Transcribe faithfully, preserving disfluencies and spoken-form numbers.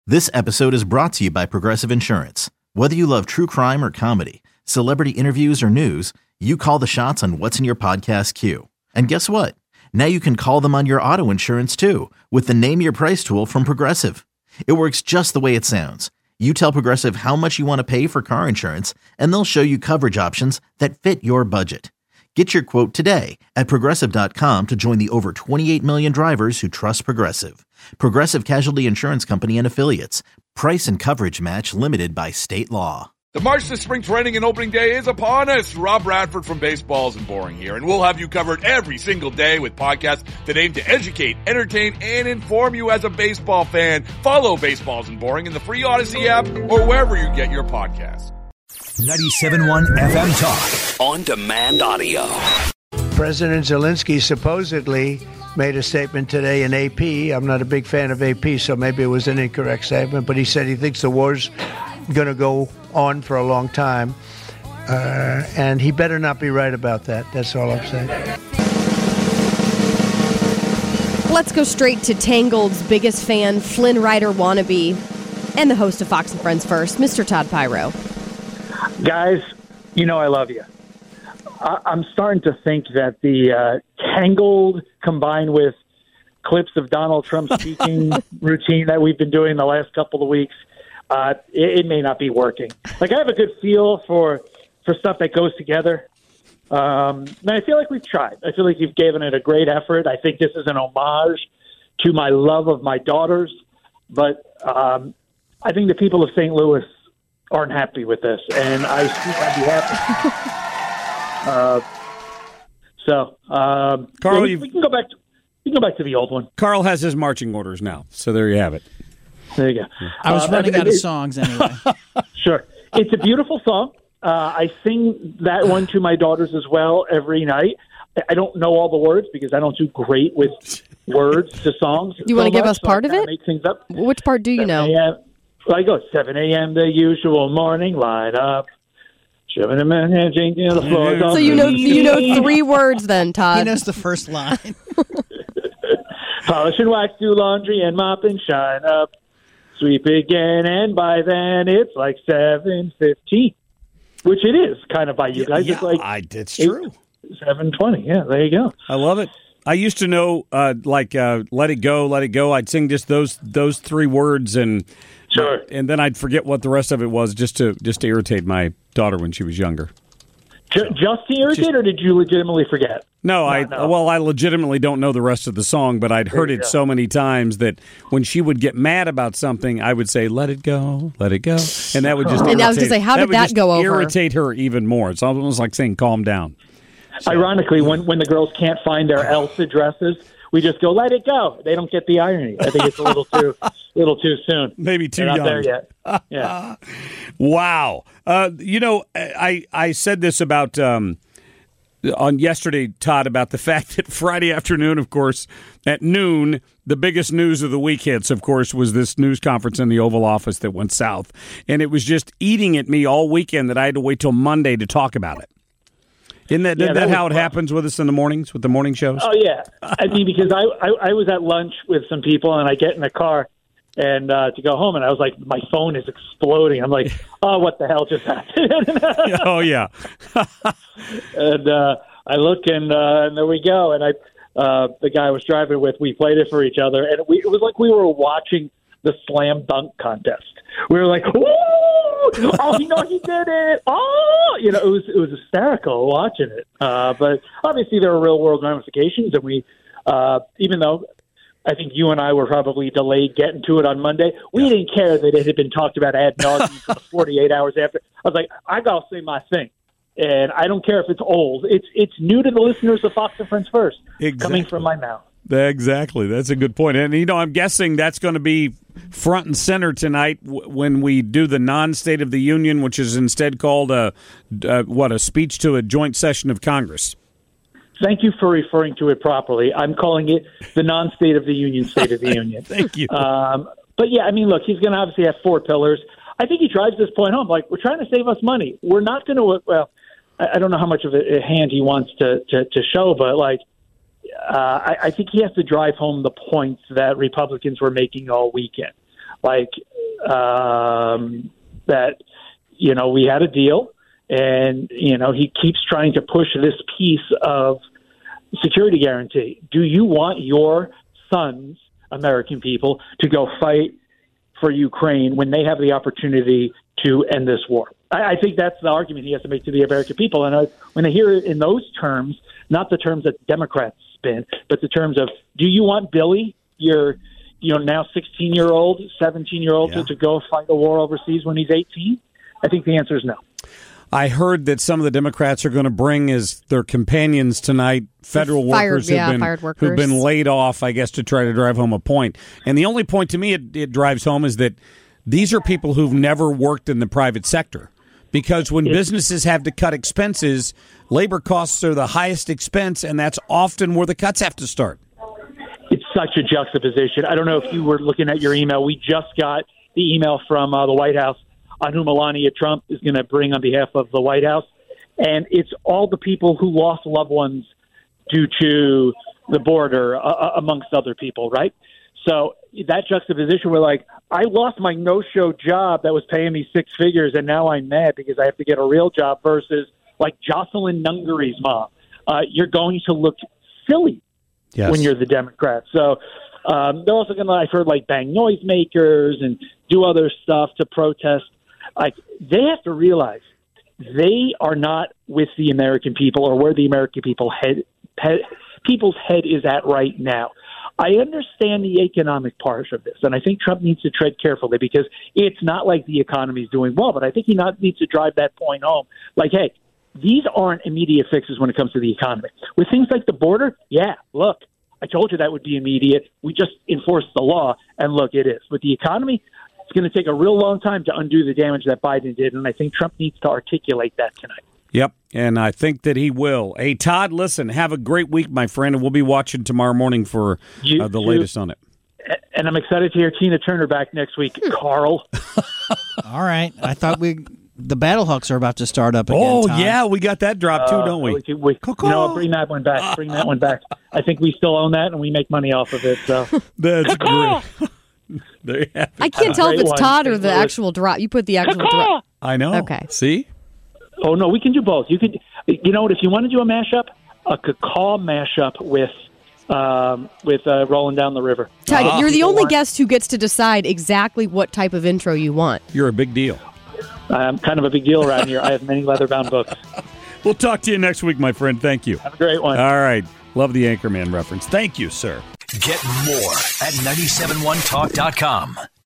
This episode is brought to you by Progressive Insurance. Whether you love true crime or comedy, celebrity interviews or news, you call the shots on what's in your podcast queue. And guess what? Now you can call them on your auto insurance too with the Name Your Price tool from Progressive. It works just the way it sounds. You tell Progressive how much you want to pay for car insurance, and they'll show you coverage options that fit your budget. Get your quote today at Progressive dot com to join the over twenty-eight million drivers who trust Progressive. Progressive Casualty Insurance Company and Affiliates. Price and coverage match limited by state law. The march to spring training and opening day is upon us. Rob Bradford from Baseballs and Boring here, and we'll have you covered every single day with podcasts that aim to educate, entertain, and inform you as a baseball fan. Follow Baseballs and Boring in the free Odyssey app or wherever you get your podcasts. ninety-seven point one F M Talk. On demand audio. President Zelensky supposedly made a statement today in A P. I'm not a big fan of A P, so maybe it was an incorrect statement, but he said he thinks the war's going to go on for a long time. Uh, and he better not be right about that. That's all I'm saying. Let's go straight to Tangled's biggest fan, Flynn Rider wannabe, and the host of Fox and Friends First, Mister Todd Pyro. Guys, you know I love you. I- I'm starting to think that the uh, Tangled combined with clips of Donald Trump's speaking routine that we've been doing the last couple of weeks, uh, it-, it may not be working. Like, I have a good feel for, for stuff that goes together. Um, and I feel like we've tried. I feel like you've given it a great effort. I think this is an homage to my love of my daughters. But um, I think the people of Saint Louis aren't happy with this, and I speak on behalf of uh, so um, Carl, we, we can go back to we can go back to the old one. Carl has his marching orders now, so there you have it. There you go. I was uh, running I, out of it, songs anyway. Sure, it's a beautiful song. Uh, I sing that one to my daughters as well every night. I don't know all the words because I don't do great with words to songs. Do you want to give us so part of it? Make things up. Which part do you know? Well, I go seven a.m. the usual morning lineup. Seven a.m. drinking the floor. So you know you know three words then, Todd. He knows the first line. Polish and wax, do laundry and mop and shine up. Sweep again, and by then it's like seven fifteen, which it is kind of by you guys. Yeah, it's like I, it's true. seven twenty. Yeah, there you go. I love it. I used to know, uh, like, uh, "Let It Go, Let It Go." I'd sing just those those three words, and sure, and then I'd forget what the rest of it was, just to just to irritate my daughter when she was younger. Just, just to irritate, just, or did you legitimately forget? No, no I no. well, I legitimately don't know the rest of the song, but I'd heard it go. so many times that when she would get mad about something, I would say, "Let it go, let it go," and that would just and irritate, I was going to say, how that did that go over? Irritate her even more. It's almost like saying, "Calm down." So. Ironically, when, when the girls can't find their else addresses, we just go, "Let it go." They don't get the irony. I think it's a little too, little too soon. Maybe too They're young. not there yet. Yeah. Wow. Uh, you know, I I said this about um, on yesterday, Todd, about the fact that Friday afternoon, of course, at noon, the biggest news of the week hits, of course, was this news conference in the Oval Office that went south, and it was just eating at me all weekend that I had to wait till Monday to talk about it. Isn't that, yeah, that, that how it rough. happens with us in the mornings, with the morning shows? Oh, yeah. I mean, because I, I, I was at lunch with some people, and I get in the car and uh, to go home, and I was like, my phone is exploding. I'm like, oh, what the hell just happened? Oh, yeah. and uh, I look, and, uh, and there we go. And I, uh, the guy I was driving with, we played it for each other, and we, it was like we were watching the slam dunk contest. We were like, "Ooh! Oh, you know, he did it! Oh!" You know, it was it was hysterical watching it. Uh, but obviously, there are real world ramifications, and we, uh, even though I think you and I were probably delayed getting to it on Monday, we yeah. didn't care that it had been talked about ad nauseum for the forty-eight hours after. I was like, I gotta say my thing. And I don't care if it's old. It's it's new to the listeners of Fox and Friends First, exactly. coming from my mouth. Exactly. That's a good point. And, you know, I'm guessing that's going to be front and center tonight w- when we do the non-State of the Union, which is instead called a, uh, what, a speech to a joint session of Congress. Thank you for referring to it properly. I'm calling it the non-State of the Union, State of the Union. Thank you. Um, but, yeah, I mean, look, he's going to obviously have four pillars. I think he drives this point home. Like, we're trying to save us money. We're not going to, well, I don't know how much of a hand he wants to, to, to show, but, like, uh, I, I think he has to drive home the points that Republicans were making all weekend. Like, um, that, you know, we had a deal, and, you know, he keeps trying to push this piece of security guarantee. Do you want your sons, American people, to go fight for Ukraine when they have the opportunity to end this war? I, I think that's the argument he has to make to the American people. And I, when I hear it in those terms, not the terms that Democrats spin, but the terms of, do you want Billy, your, you know, now sixteen-year-old, seventeen-year-old, yeah. to, to go fight a war overseas when he's eighteen? I think the answer is no. I heard that some of the Democrats are going to bring as their companions tonight federal fired, workers, yeah, who've been, fired workers who've been laid off, I guess, to try to drive home a point. And the only point to me it, it drives home is that these are people who've never worked in the private sector. Because when businesses have to cut expenses, labor costs are the highest expense, and that's often where the cuts have to start. It's such a juxtaposition. I don't know if you were looking at your email. We just got the email from uh, the White House on who Melania Trump is going to bring on behalf of the White House. And it's all the people who lost loved ones due to the border, uh, amongst other people, right? So that juxtaposition, we're like, I lost my no-show job that was paying me six figures, and now I'm mad because I have to get a real job, versus like Jocelyn Nungary's mom. Uh, you're going to look silly yes. when you're the Democrat. So um, they're also going to, I've heard, like bang noisemakers and do other stuff to protest. Like, they have to realize they are not with the American people or where the American people head, head, people's head is at right now. I understand the economic part of this, and I think Trump needs to tread carefully because it's not like the economy is doing well, but I think he not, needs to drive that point home. Like, hey, these aren't immediate fixes when it comes to the economy. With things like the border, yeah, look, I told you that would be immediate. We just enforced the law, and look, it is. With the economy, it's going to take a real long time to undo the damage that Biden did, and I think Trump needs to articulate that tonight. Yep, and I think that he will. Hey, Todd, listen, have a great week, my friend, and we'll be watching tomorrow morning for uh, the latest on it. And I'm excited to hear Tina Turner back next week, Carl. All right. I thought we the Battlehawks are about to start up again. Oh, Todd. yeah, we got that drop too, uh, don't we? we, we you know, bring that one back. Bring that one back. I think we still own that, and we make money off of it. So That's great. There you have it. I can't tell if it's one. Todd or the actual drop. You put the actual drop. I know. Okay. See? Oh, no, we can do both. You could, you know what, if you want to do a mashup, a cacaw mashup with um, with uh, Rolling Down the River. Todd, Ah. you're the only want- guest who gets to decide exactly what type of intro you want. You're a big deal. I'm kind of a big deal around here. I have many leather-bound books. We'll talk to you next week, my friend. Thank you. Have a great one. All right. Love the Anchorman reference. Thank you, sir. Get more at nine seven one talk dot com.